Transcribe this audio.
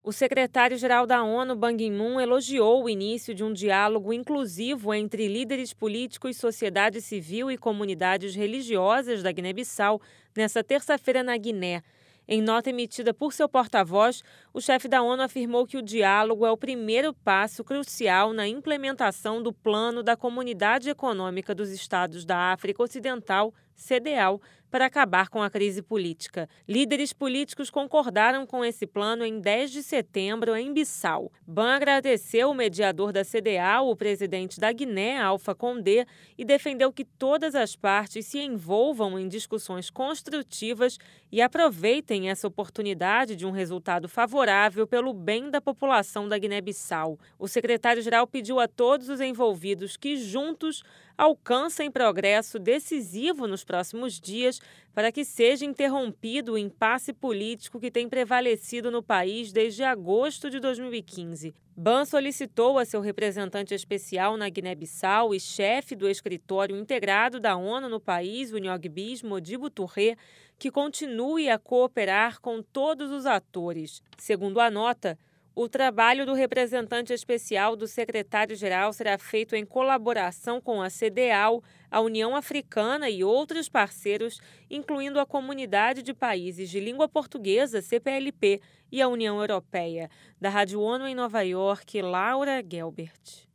O secretário-geral da ONU, Ban Ki-moon, elogiou o início de um diálogo inclusivo entre líderes políticos, sociedade civil e comunidades religiosas da Guiné-Bissau nesta terça-feira na Guiné. Em nota emitida por seu porta-voz, o chefe da ONU afirmou que o diálogo é o primeiro passo crucial na implementação do Plano da Comunidade Econômica dos Estados da África Ocidental, CEDEAO, para acabar com a crise política. Líderes políticos concordaram com esse plano em 10 de setembro em Bissau. Ban agradeceu o mediador da CEDEAO, o presidente da Guiné, Alpha Condé, e defendeu que todas as partes se envolvam em discussões construtivas e aproveitem essa oportunidade de um resultado favorável pelo bem da população da Guiné-Bissau. O secretário-geral pediu a todos os envolvidos que, juntos, alcancem progresso decisivo nos próximos dias para que seja interrompido o impasse político que tem prevalecido no país desde agosto de 2015. Ban solicitou a seu representante especial na Guiné-Bissau e chefe do escritório integrado da ONU no país, o Nhogbis Modibo Touré, que continue a cooperar com todos os atores. Segundo a nota, o trabalho do representante especial do secretário-geral será feito em colaboração com a CEDEAO, a União Africana e outros parceiros, incluindo a Comunidade de Países de Língua Portuguesa, CPLP, e a União Europeia. Da Rádio ONU em Nova York, Laura Gelbert.